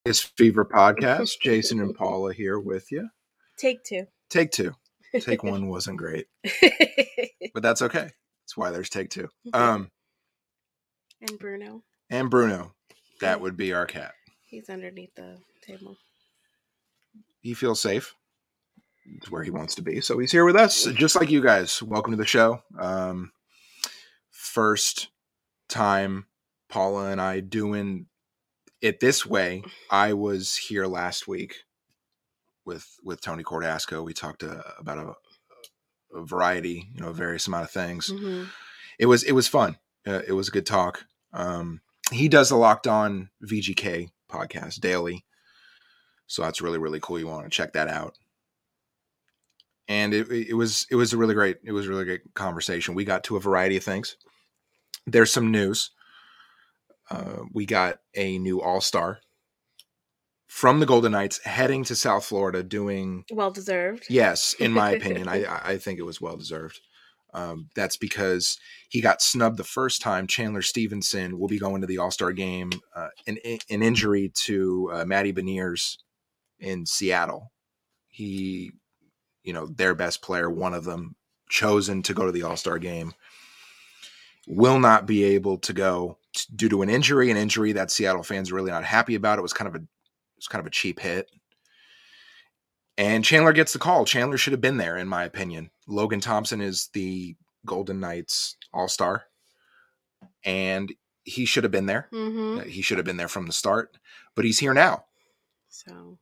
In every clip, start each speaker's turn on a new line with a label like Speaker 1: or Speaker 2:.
Speaker 1: Vegas Fever podcast. Jason and Paula here with you.
Speaker 2: Take two.
Speaker 1: Take two. Take one wasn't great, but that's okay. That's why there's take two.
Speaker 2: And Bruno.
Speaker 1: And Bruno. That would be our cat.
Speaker 2: He's underneath the table.
Speaker 1: He feels safe. It's where he wants to be. So he's here with us, just like you guys. Welcome to the show. First time Paula and I doing it this way. I was here last week with Tony Cordasco. We talked about a variety, various amount of things.
Speaker 2: Mm-hmm.
Speaker 1: It was fun. It was a good talk. He does the Locked On VGK podcast daily, so that's really, really cool. You want to check that out. And it was a really great conversation. We got to a variety of things. There's some news. We got a new All-Star from the Golden Knights heading to South Florida doing...
Speaker 2: Well-deserved.
Speaker 1: Yes, in my opinion. I think it was well-deserved. That's because he got snubbed the first time. Chandler Stevenson will be going to the All-Star game. An injury to Matty Beniers in Seattle. He, their best player, one of them, chosen to go to the All-Star game, will not be able to go due to an injury that Seattle fans are really not happy about. It was kind of a cheap hit. And Chandler gets the call. Chandler should have been there, in my opinion. Logan Thompson is the Golden Knights All-Star, and he should have been there.
Speaker 2: Mm-hmm.
Speaker 1: He should have been there from the start, but he's here now.
Speaker 2: So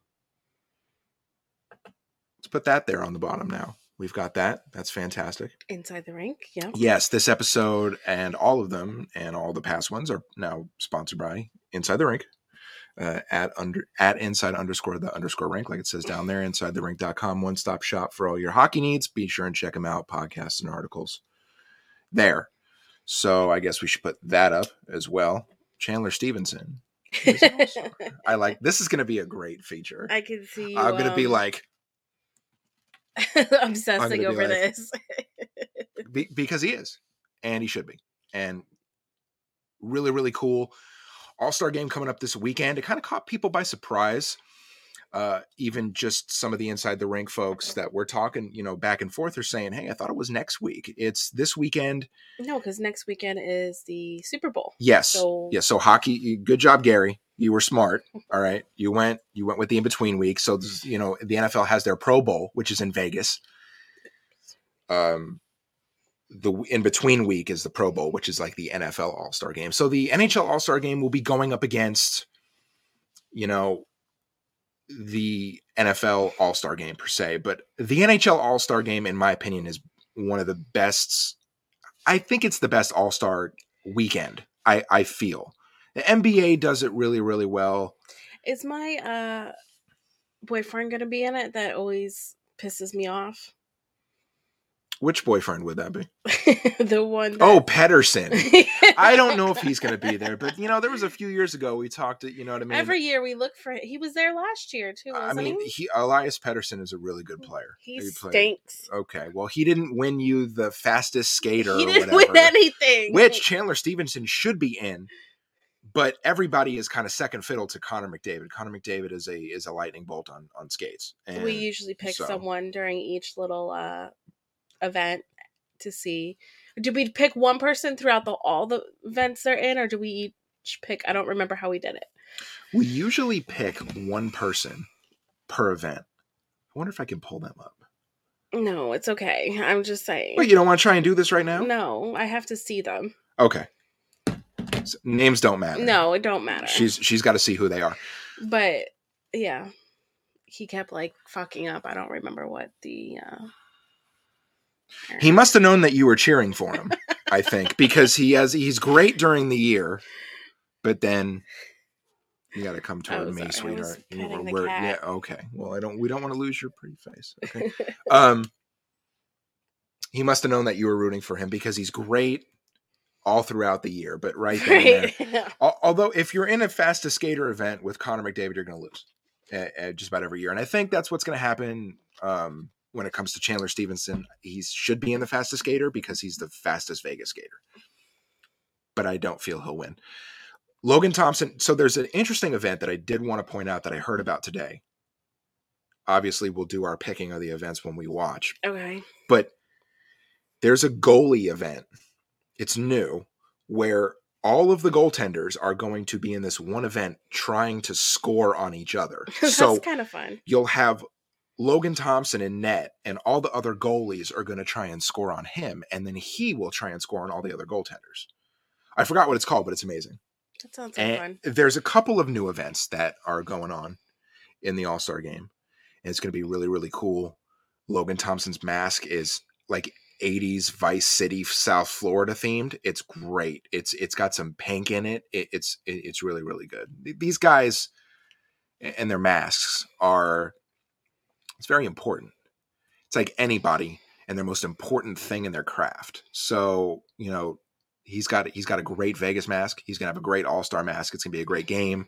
Speaker 1: let's put that there on the bottom now. We've got that. That's fantastic.
Speaker 2: Inside the Rink, yeah.
Speaker 1: Yes, this episode and all of them and all the past ones are now sponsored by Inside the Rink. At inside_the_rink, like it says down there, insidetherink.com, one-stop shop for all your hockey needs. Be sure and check them out, podcasts and articles there. So I guess we should put that up as well. Chandler Stevenson. I like this. Is going to be a great feature.
Speaker 2: I can see you,
Speaker 1: I'm going to be like
Speaker 2: obsessing over this.
Speaker 1: Because he is, and he should be, and really, really cool. All-Star game coming up this weekend. It kind of caught people by surprise. Even just some of the Inside the Rink folks that we're talking, back and forth are saying, hey, I thought it was next week. It's this weekend.
Speaker 2: No, because next weekend is the Super Bowl.
Speaker 1: Yes. So hockey, good job, Gary. You were smart. All right. You went with the in-between week. So, the NFL has their Pro Bowl, which is in Vegas. The in-between week is the Pro Bowl, which is like the NFL All-Star game. So the NHL All-Star game will be going up against, the NFL All-Star game per se. But the NHL All-Star game, in my opinion, is one of the best. I think it's the best All-Star weekend, I feel. The NBA does it really, really well.
Speaker 2: Is my boyfriend going to be in it? That always pisses me off.
Speaker 1: Which boyfriend would that be?
Speaker 2: The one.
Speaker 1: Pedersen. I don't know if he's going to be there, but there was a few years ago we talked. You know what I mean?
Speaker 2: Every year we look for. He was there last year too. Wasn't he?
Speaker 1: Elias Pettersson is a really good player.
Speaker 2: He stinks.
Speaker 1: Okay, well, he didn't win you the fastest skater.
Speaker 2: He didn't win anything.
Speaker 1: Which Chandler Stevenson should be in, but everybody is kind of second fiddle to Connor McDavid. Connor McDavid is a lightning bolt on skates. And
Speaker 2: we usually pick someone during each little event to see. Do we pick one person throughout all the events they're in, or do we each pick? I don't remember how we did it.
Speaker 1: We usually pick one person per event. I wonder if I can pull them up.
Speaker 2: No, it's okay. I'm just saying.
Speaker 1: Wait, you don't want to try and do this right now?
Speaker 2: No, I have to see them.
Speaker 1: Okay. So, names don't matter.
Speaker 2: No, it don't matter.
Speaker 1: She's got to see who they are.
Speaker 2: But yeah, he kept fucking up. I don't remember what the.
Speaker 1: He must have known that you were cheering for him, I think, because he's great during the year, but then you got to come toward me, sweetheart. Yeah, okay. Well, we don't want to lose your pretty face. Okay. He must have known that you were rooting for him because he's great all throughout the year, but right there. Although if you're in a fastest skater event with Connor McDavid, you're going to lose just about every year. And I think that's what's going to happen when it comes to Chandler Stevenson. He should be in the fastest skater because he's the fastest Vegas skater. But I don't feel he'll win. Logan Thompson. So there's an interesting event that I did want to point out that I heard about today. Obviously, we'll do our picking of the events when we watch.
Speaker 2: Okay.
Speaker 1: But there's a goalie event. It's new, where all of the goaltenders are going to be in this one event trying to score on each other.
Speaker 2: That's
Speaker 1: So
Speaker 2: kind of fun.
Speaker 1: you'll have Logan Thompson in net, and all the other goalies are going to try and score on him, and then he will try and score on all the other goaltenders. I forgot what it's called, but it's amazing.
Speaker 2: That sounds like fun.
Speaker 1: There's a couple of new events that are going on in the All-Star game, and it's going to be really, really cool. Logan Thompson's mask is like 80s Vice City, South Florida themed. It's great. It's got some pink in it. It's really, really good. These guys and their masks are, it's very important. It's like anybody and their most important thing in their craft. So, he's got a great Vegas mask. He's going to have a great All-Star mask. It's going to be a great game.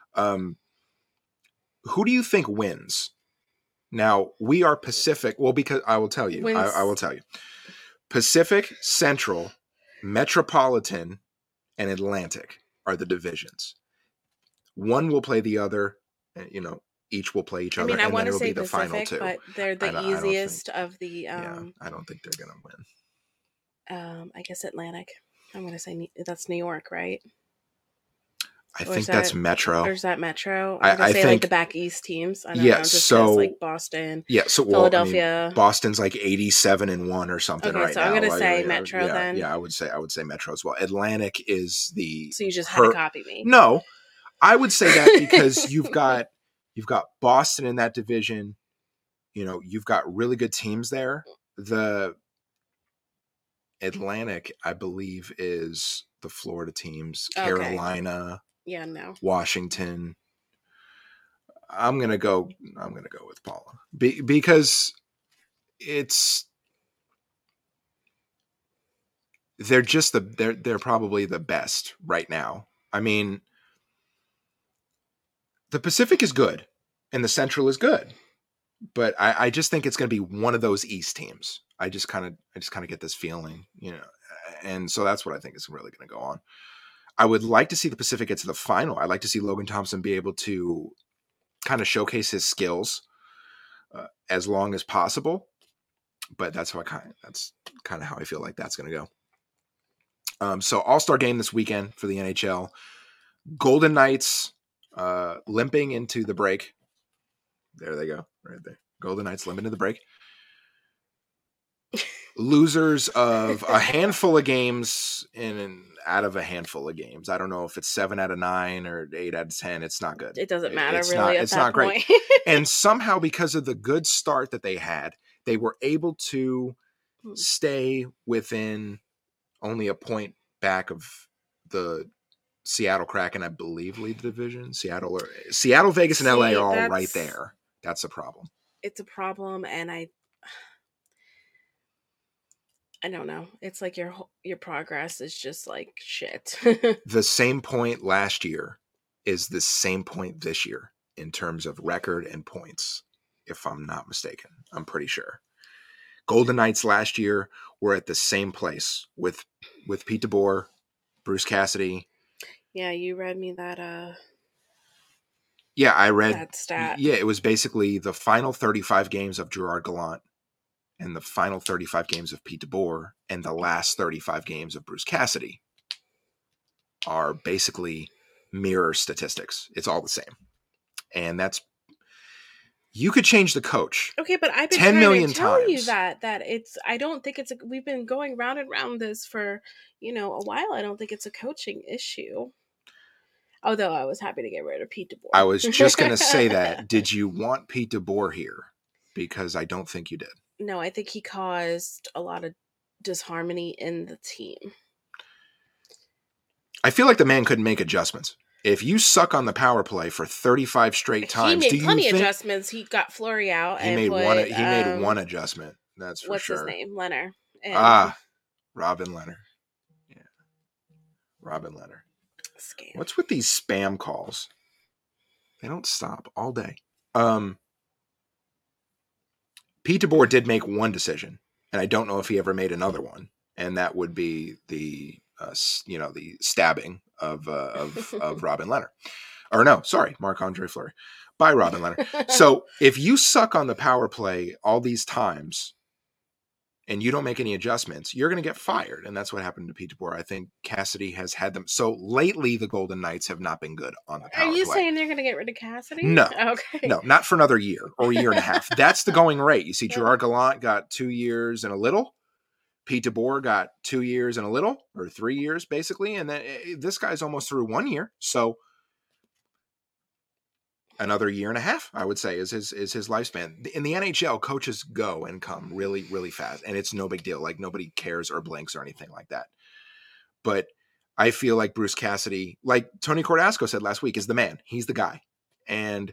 Speaker 1: Who do you think wins? Now, we are Pacific. Well, because I will tell you. I will tell you. Pacific, Central, Metropolitan, and Atlantic are the divisions. One will play the other. Each will play each other.
Speaker 2: I want to say
Speaker 1: the
Speaker 2: Pacific,
Speaker 1: final two.
Speaker 2: but they're the easiest of the.
Speaker 1: I don't think they're going to
Speaker 2: win. I guess Atlantic. I'm going to say that's New York, right?
Speaker 1: I think that's Metro.
Speaker 2: Or is that Metro? I'm going to say think, like the back east teams. I don't know, just like Boston.
Speaker 1: Yeah, so
Speaker 2: Philadelphia.
Speaker 1: Boston's like 87-1 or something right
Speaker 2: so
Speaker 1: now.
Speaker 2: I'm going to say Metro then.
Speaker 1: Yeah, I would say Metro as well. Atlantic is the.
Speaker 2: So you just had to copy me.
Speaker 1: No, I would say that because you've got Boston in that division. You've got really good teams there. The Atlantic, I believe, is the Florida teams. Okay. Carolina.
Speaker 2: Yeah, no.
Speaker 1: Washington. I'm gonna go with Paula because they're just they're probably the best right now. I mean, the Pacific is good and the Central is good, but I just think it's gonna be one of those East teams. I just kind of get this feeling, and so that's what I think is really gonna go on. I would like to see the Pacific get to the final. I'd like to see Logan Thompson be able to kind of showcase his skills as long as possible. But that's kind of how I feel like that's going to go. So All-Star game this weekend for the NHL. Golden Knights limping into the break. There they go, right there. Golden Knights limping into the break. Losers of a handful of games out of a handful of games. I don't know if it's 7 out of 9 or 8 out of 10. It's not good.
Speaker 2: It doesn't matter really. It's not
Speaker 1: great. And somehow, because of the good start that they had, they were able to stay within only a point back of the Seattle Kraken, I believe, lead the division. Seattle, Vegas, and LA are all right there. That's a problem.
Speaker 2: It's a problem, and I don't know. It's like your progress is just like shit.
Speaker 1: The same point last year is the same point this year in terms of record and points, if I'm not mistaken. I'm pretty sure. Golden Knights last year were at the same place with Pete DeBoer, Bruce Cassidy.
Speaker 2: Yeah, you read me that.
Speaker 1: Yeah, I read
Speaker 2: that stat.
Speaker 1: Yeah, it was basically the final 35 games of Gerard Gallant and the final 35 games of Pete DeBoer and the last 35 games of Bruce Cassidy are basically mirror statistics. It's all the same. And you could change the coach.
Speaker 2: Okay, but I've been
Speaker 1: 10 million
Speaker 2: tell
Speaker 1: times.
Speaker 2: You that it's, I don't think it's we've been going round and round this for, a while. I don't think it's a coaching issue. Although I was happy to get rid of Pete DeBoer.
Speaker 1: I was just going to say that. Did you want Pete DeBoer here? Because I don't think you did.
Speaker 2: No, I think he caused a lot of disharmony in the team.
Speaker 1: I feel like the man couldn't make adjustments. If you suck on the power play for 35 straight times,
Speaker 2: he made plenty of adjustments. He got Fleury out.
Speaker 1: He made one adjustment. That's for sure.
Speaker 2: What's his name? Leonard.
Speaker 1: Robin Leonard. Yeah, Robin Leonard.
Speaker 2: Scam.
Speaker 1: What's with these spam calls? They don't stop all day. Pete DeBoer did make one decision, and I don't know if he ever made another one, and that would be the stabbing of Robin Leonard. Or no, sorry, Marc-Andre Fleury by Robin Leonard. So if you suck on the power play all these times and you don't make any adjustments, you're going to get fired. And that's what happened to Pete DeBoer. I think Cassidy has had them. So lately, the Golden Knights have not been good on the power play.
Speaker 2: Are you saying they're going to get rid of Cassidy?
Speaker 1: No.
Speaker 2: Okay.
Speaker 1: No, not for another year or a year and a half. That's the going rate. You see, Gerard Gallant got 2 years and a little. Pete DeBoer got 2 years and a little, or 3 years, basically. And then this guy's almost through 1 year. So another year and a half, I would say, is his lifespan. In the NHL, coaches go and come really, really fast, and it's no big deal. Like, nobody cares or blinks or anything like that. But I feel like Bruce Cassidy, like Tony Cordasco said last week, is the man. He's the guy. And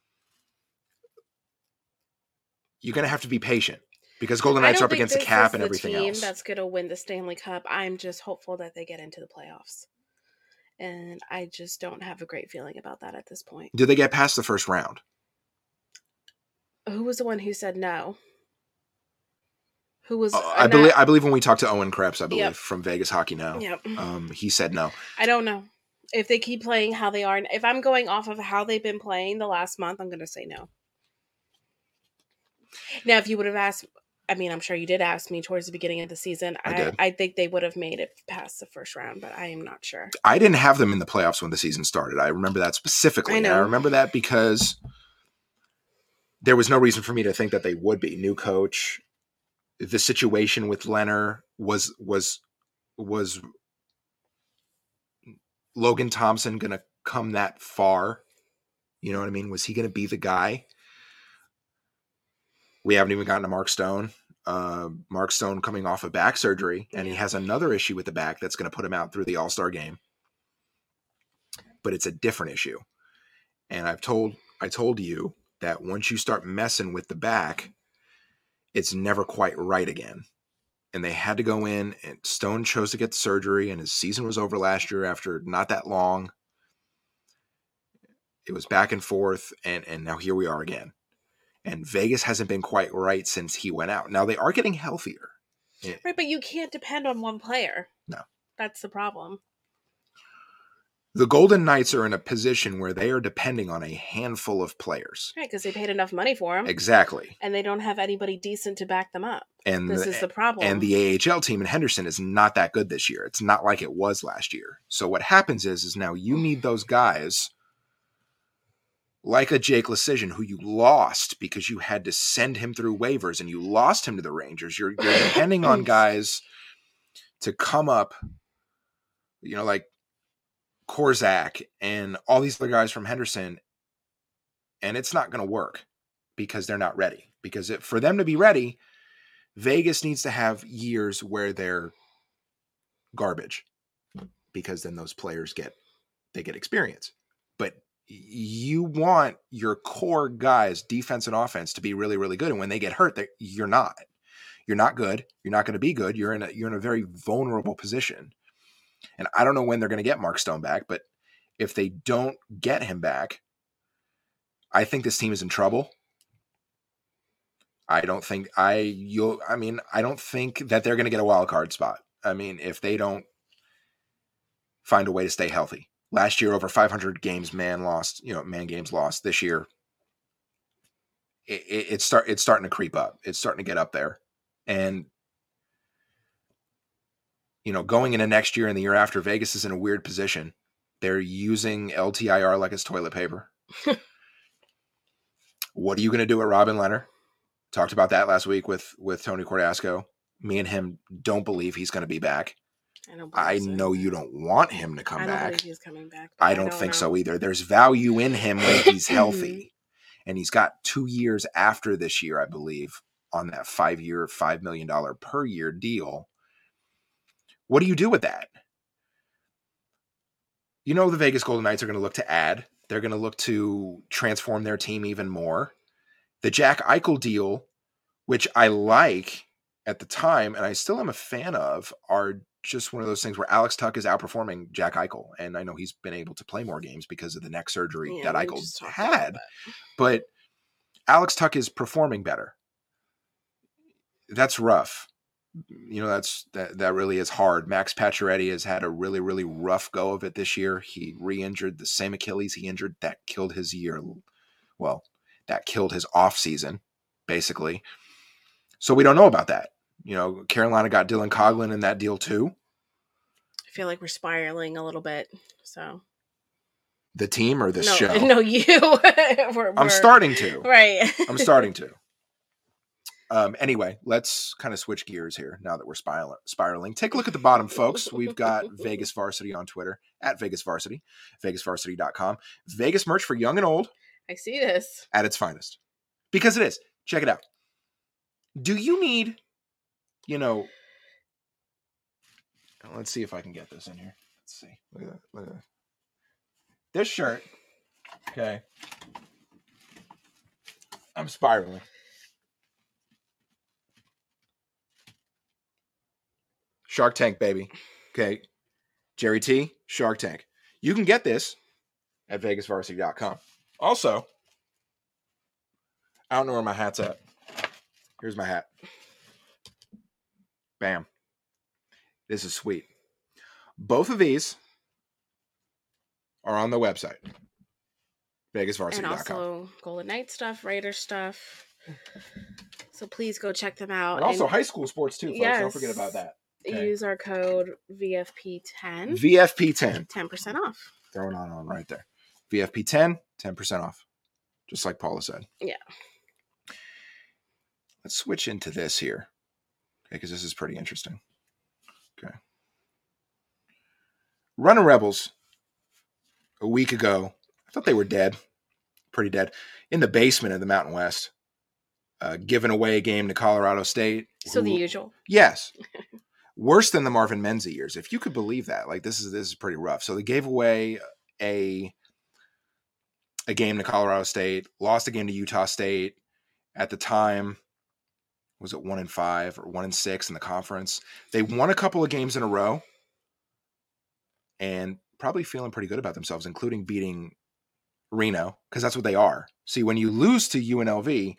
Speaker 1: you're going to have to be patient because Golden Knights are up against the cap and everything else.
Speaker 2: That's going to win the Stanley Cup. I'm just hopeful that they get into the playoffs. And I just don't have a great feeling about that at this point.
Speaker 1: Did they get past the first round?
Speaker 2: Who was the one who said no? Who was?
Speaker 1: I believe when we talked to Owen Krebs, from Vegas Hockey Now, he said no.
Speaker 2: I don't know. If they keep playing how they are, if I'm going off of how they've been playing the last month, I'm going to say no. Now, if you would have asked, I mean, I'm sure you did ask me towards the beginning of the season. I think they would have made it past the first round, but I am not sure.
Speaker 1: I didn't have them in the playoffs when the season started. I remember that specifically. I remember that because there was no reason for me to think that they would be. New coach, the situation with Leonard was Logan Thompson going to come that far? You know what I mean? Was he going to be the guy? We haven't even gotten to Mark Stone. Mark Stone coming off of back surgery, and he has another issue with the back that's going to put him out through the All-Star game. But it's a different issue. And I told you that once you start messing with the back, it's never quite right again. And they had to go in, and Stone chose to get the surgery, and his season was over last year after not that long. It was back and forth, and now here we are again. And Vegas hasn't been quite right since he went out. Now, they are getting healthier.
Speaker 2: Right, but you can't depend on one player.
Speaker 1: No.
Speaker 2: That's the problem.
Speaker 1: The Golden Knights are in a position where they are depending on a handful of players.
Speaker 2: Right, because they paid enough money for them.
Speaker 1: Exactly.
Speaker 2: And they don't have anybody decent to back them up.
Speaker 1: And
Speaker 2: this is the problem.
Speaker 1: And the AHL team in Henderson is not that good this year. It's not like it was last year. So what happens is now you need those guys like a Jake Leschyshyn, who you lost because you had to send him through waivers and you lost him to the Rangers. You're depending on guys to come up, like Korczak and all these other guys from Henderson, and it's not going to work because they're not ready. Because for them to be ready, Vegas needs to have years where they're garbage, because then those players get experience. But you want your core guys, defense and offense, to be really, really good. And when they get hurt, you're not good. You're not going to be good. You're in a very vulnerable position. And I don't know when they're going to get Mark Stone back, but if they don't get him back, I think this team is in trouble. I don't think I don't think that they're going to get a wild card spot. I mean, if they don't find a way to stay healthy. Last year, over 500 games, man games lost. This year, it's starting to creep up. It's starting to get up there. And, going into next year and the year after, Vegas is in a weird position. They're using LTIR like it's toilet paper. What are you going to do with Robin Leonard? Talked about that last week with Tony Cordasco. Me and him don't believe he's going to be back. I know you don't want him to come back. I don't believe he's coming back. I don't think so either. There's value in him when he's healthy. And he's got 2 years after this year, I believe, on that 5-year, $5 million per year deal. What do you do with that? The Vegas Golden Knights are going to look to add. They're going to look to transform their team even more. The Jack Eichel deal, which I like at the time, and I still am a fan of, are just one of those things where Alex Tuch is outperforming Jack Eichel. And I know he's been able to play more games because of the neck surgery that Eichel had. But Alex Tuch is performing better. That's rough. that really is hard. Max Pacioretty has had a really, really rough go of it this year. He re-injured the same Achilles he injured that killed his year. Well, that killed his off season, basically. So we don't know about that. Carolina got Dylan Coughlin in that deal too.
Speaker 2: I feel like we're spiraling a little bit. So
Speaker 1: the team or the show?
Speaker 2: No, you.
Speaker 1: I'm starting to.
Speaker 2: Right.
Speaker 1: I'm starting to. Anyway, let's kind of switch gears here now that we're spiraling. Take a look at the bottom, folks. We've got Vegas Varsity on Twitter, at Vegas Varsity, VegasVarsity.com. Vegas merch for young and old.
Speaker 2: I see this.
Speaker 1: At its finest. Because it is. Check it out. Do you need, let's see if I can get this in here. Let's see. Look at that. This shirt. Okay. I'm spiraling. Shark Tank, baby. Okay. Jerry T, Shark Tank. You can get this at VegasVarsity.com. Also, I don't know where my hat's at. Here's my hat. Bam. This is sweet. Both of these are on the website. VegasVarsity.com.
Speaker 2: And also Golden Knights stuff, Raiders stuff. So please go check them out.
Speaker 1: And also high school sports too, folks.
Speaker 2: Yes.
Speaker 1: Don't forget about that. Okay.
Speaker 2: Use our code VFP10.
Speaker 1: VFP10.
Speaker 2: 10% off.
Speaker 1: Throw it on right there. VFP10, 10% off. Just like Paula said.
Speaker 2: Yeah.
Speaker 1: Let's switch into this here. Okay, because this is pretty interesting. Okay. Running Rebels, a week ago, I thought they were dead. Pretty dead. In the basement of the Mountain West. Giving away a game to Colorado State.
Speaker 2: So the usual.
Speaker 1: Yes. Worse than the Marvin Menzie years, if you could believe that. Like this is pretty rough. So they gave away a game to Colorado State, lost a game to Utah State. At the time, was it 1-5 or 1-6 in the conference? They won a couple of games in a row, and probably feeling pretty good about themselves, including beating Reno, because that's what they are. See, when you lose to UNLV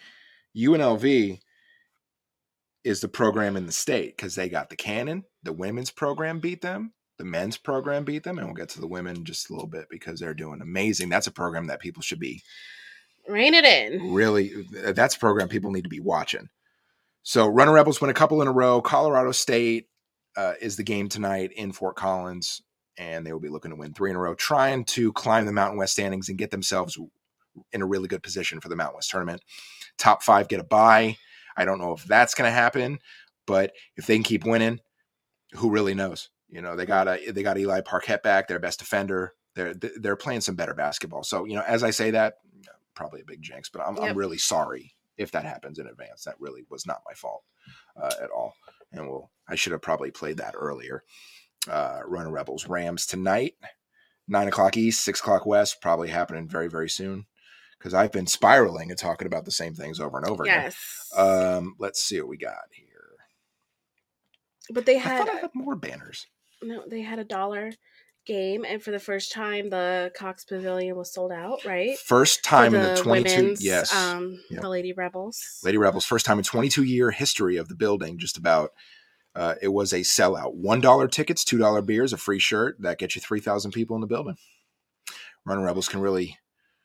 Speaker 1: is the program in the state because they got the cannon. The women's program beat them. The men's program beat them. And we'll get to the women in just a little bit because they're doing amazing. That's a program that people should be.
Speaker 2: Rein it in.
Speaker 1: Really, that's a program people need to be watching. So Runner Rebels win a couple in a row. Colorado State is the game tonight in Fort Collins. And they will be looking to win 3 in a row, trying to climb the Mountain West standings and get themselves in a really good position for the Mountain West tournament. Top 5 get a bye. I don't know if that's going to happen, but if they can keep winning, who really knows? They got Eli Parquet back, their best defender. They're playing some better basketball. So, as I say that, probably a big jinx, but I'm really sorry if that happens in advance. That really was not my fault at all. And I should have probably played that earlier. Runner Rebels Rams tonight, 9:00 East, 6:00 West, probably happening very, very soon. Because I've been spiraling and talking about the same things over and over again. Let's see what we got here.
Speaker 2: But they
Speaker 1: I thought I had more banners.
Speaker 2: No, they had $1 game, and for the first time, the Cox Pavilion was sold out. Right,
Speaker 1: first time in the 22.
Speaker 2: Women's,
Speaker 1: yes,
Speaker 2: the Lady Rebels.
Speaker 1: Lady Rebels, first time in 22-year history of the building. Just about. It was a sellout. $1 tickets, $2 beers, a free shirt. That gets you 3,000 people in the building. Running Rebels can really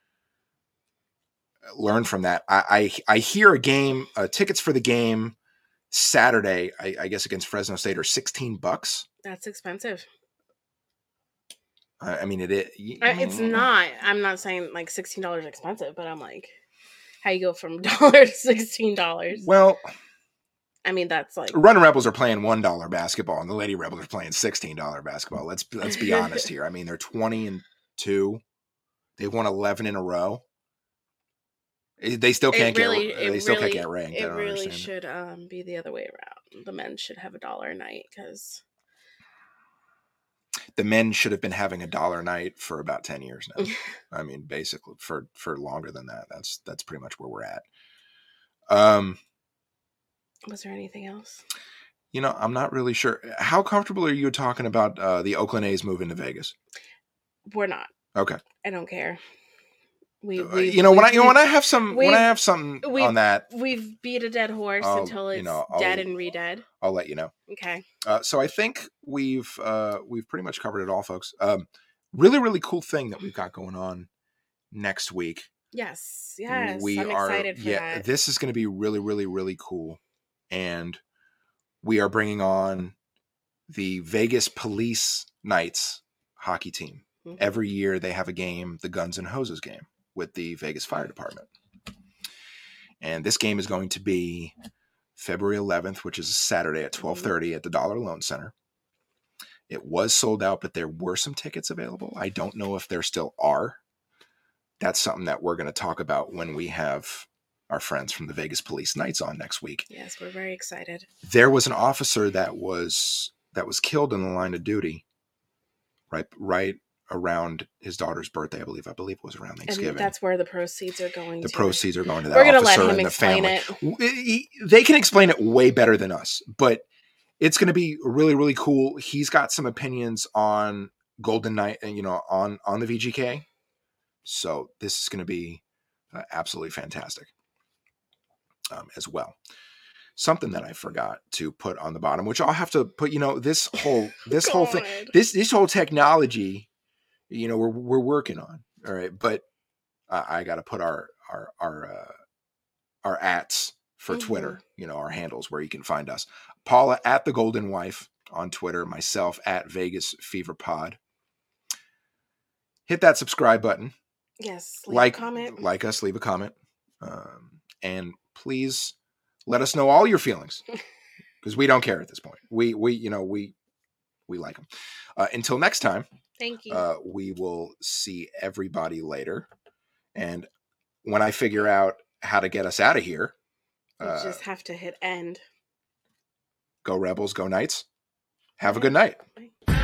Speaker 1: learn from that. I hear a game, tickets for the game Saturday, I guess against Fresno State are $16.
Speaker 2: That's expensive.
Speaker 1: I mean,
Speaker 2: it's not. I'm not saying like $16 expensive, but I'm like, how you go from $1 to $16?
Speaker 1: Well,
Speaker 2: I mean, that's like
Speaker 1: Running Rebels are playing $1 basketball, and the Lady Rebels are playing $16 basketball. Let's be honest here. I mean, they're 20-2. They've won 11 in a row. They still can't can't get ranked.
Speaker 2: It really should be the other way around. The men should have $1 a night because
Speaker 1: the men should have been having $1 a night for about 10 years now. I mean, basically for longer than that. That's pretty much where we're at.
Speaker 2: Was there anything else?
Speaker 1: I'm not really sure. How comfortable are you talking about the Oakland A's moving to Vegas?
Speaker 2: We're not.
Speaker 1: Okay.
Speaker 2: I don't care.
Speaker 1: when I have something on that,
Speaker 2: we've beat a dead horse until it's dead and re-dead.
Speaker 1: I'll let you know.
Speaker 2: Okay.
Speaker 1: So I think we've pretty much covered it all, folks. Really, really cool thing that we've got going on next week.
Speaker 2: Yes. I'm excited for that.
Speaker 1: This is going to be really, really, really cool. And we are bringing on the Vegas Police Knights hockey team. Mm-hmm. Every year they have a game, the Guns and Hoses game, with the Vegas Fire Department. And this game is going to be February 11th, which is a Saturday at 12:30 at the Dollar Loan Center. It was sold out, but there were some tickets available. I don't know if there still are. That's something that we're going to talk about when we have our friends from the Vegas Police Knights on next week.
Speaker 2: Yes, we're very excited.
Speaker 1: There was an officer that was killed in the line of duty right around his daughter's birthday, I believe it was around Thanksgiving.
Speaker 2: And that's where the proceeds are going to.
Speaker 1: The proceeds are going to that officer. We're going to let him explain it. They can explain it way better than us, but it's going to be really, really cool. He's got some opinions on Golden Knight and, on the VGK. So this is going to be absolutely fantastic as well. Something that I forgot to put on the bottom, which I'll have to put, this whole thing, this whole technology, we're working on. All right. But I got to put our ats for Twitter, our handles where you can find us. Paula at the Golden Wife on Twitter, myself at Vegas Fever Pod. Hit that subscribe button.
Speaker 2: Yes. Leave a comment.
Speaker 1: Like us, leave a comment. And please let us know all your feelings, because we don't care at this point. We like them. Until next time.
Speaker 2: Thank you.
Speaker 1: We will see everybody later. And when I figure out how to get us out of here,
Speaker 2: you just have to hit end.
Speaker 1: Go Rebels, go Knights. Have a good night.
Speaker 2: Bye.